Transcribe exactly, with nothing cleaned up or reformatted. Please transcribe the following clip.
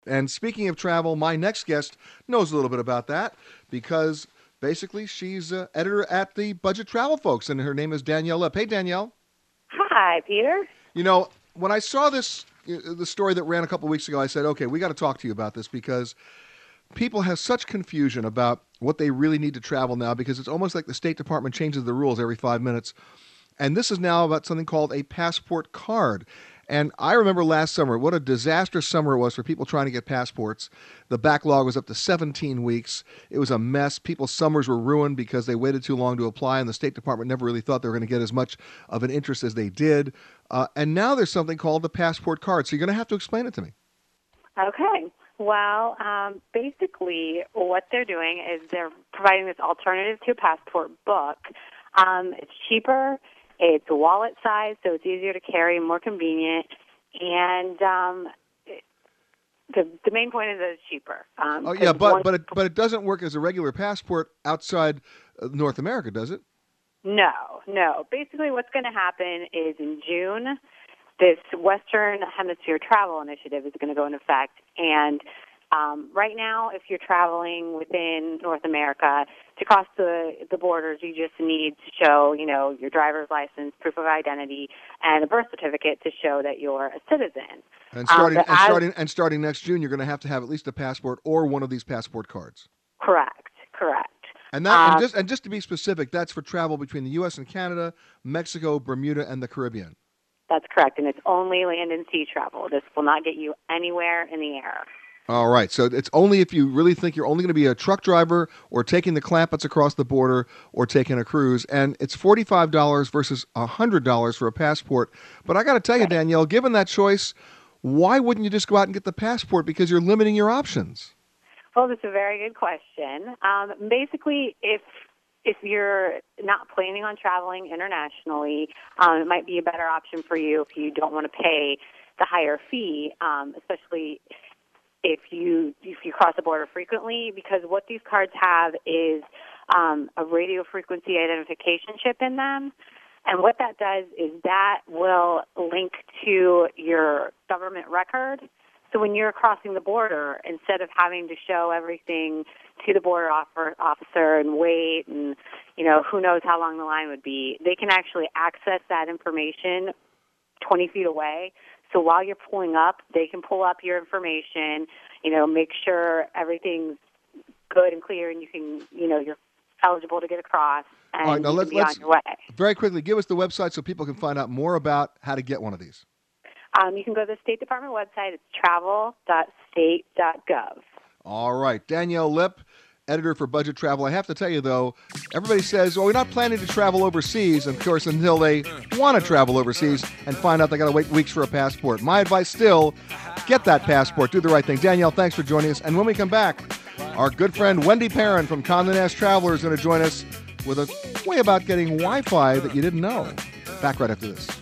And speaking of travel, my next guest knows a little bit about that because basically she's uh, editor at the Budget Travel Folks, and her name is Danielle Lipp. Hey, Danielle. Hi, Peter. You know, when I saw this, uh, the story that ran a couple weeks ago, I said, okay, we got to talk to you about this because people have such confusion about what they really need to travel now because it's almost like the State Department changes the rules every five minutes. And this is now about something called a passport card. And I remember last summer, what a disastrous summer it was for people trying to get passports. The backlog was up to seventeen weeks. It was a mess. People's summers were ruined because they waited too long to apply, and the State Department never really thought they were going to get as much of an interest as they did. Uh, and now there's something called the passport card. So you're going to have to explain it to me. Okay. Well, um, basically, what they're doing is they're providing this alternative to a passport book. Um, it's cheaper. It's wallet size, so it's easier to carry, more convenient, and um, it, the the main point is that it's cheaper. Um, Oh yeah, but one, but it, but it doesn't work as a regular passport outside uh, North America, does it? no, no. Basically, what's going to happen is in June, this Western Hemisphere Travel Initiative is going to go into effect, and Um, right now, if you're traveling within North America, to cross the, the borders, you just need to show, you know, your driver's license, proof of identity, and a birth certificate to show that you're a citizen. And starting um, and as, starting and starting next June, you're going to have to have at least a passport or one of these passport cards. Correct, correct. And that and um, just and just to be specific, that's for travel between the U S and Canada, Mexico, Bermuda, and the Caribbean. That's correct, and it's only land and sea travel. This will not get you anywhere in the air. All right, so it's only if you really think you're only going to be a truck driver or taking the Clampetts across the border or taking a cruise, and it's forty-five dollars versus one hundred dollars for a passport. But I got to tell you, Danielle, given that choice, why wouldn't you just go out and get the passport because you're limiting your options? Well, that's a very good question. Um, basically, if if you're not planning on traveling internationally, um, it might be a better option for you if you don't want to pay the higher fee, um, especially if you if you cross the border frequently, because what these cards have is um, a radio frequency identification chip in them. And what that does is that will link to your government record. So when you're crossing the border, instead of having to show everything to the border officer and wait and, you know, who knows how long the line would be, they can actually access that information twenty feet away. So while you're pulling up, they can pull up your information, you know, make sure everything's good and clear, and you can, you know, you're eligible to get across, and All right, now you let's, can be let's on your way. very quickly give us the website so people can find out more about how to get one of these. Um, you can go to the State Department website. It's travel dot state dot gov. All right, Danielle Lipp, editor for Budget Travel. I have to tell you, though, everybody says, well, we're not planning to travel overseas, of course, until they want to travel overseas and find out they got to wait weeks for a passport. My advice still, get that passport. Do the right thing. Danielle, thanks for joining us. And when we come back, our good friend Wendy Perrin from Condé Nast Traveler is going to join us with a way about getting Wi-Fi that you didn't know. Back right after this.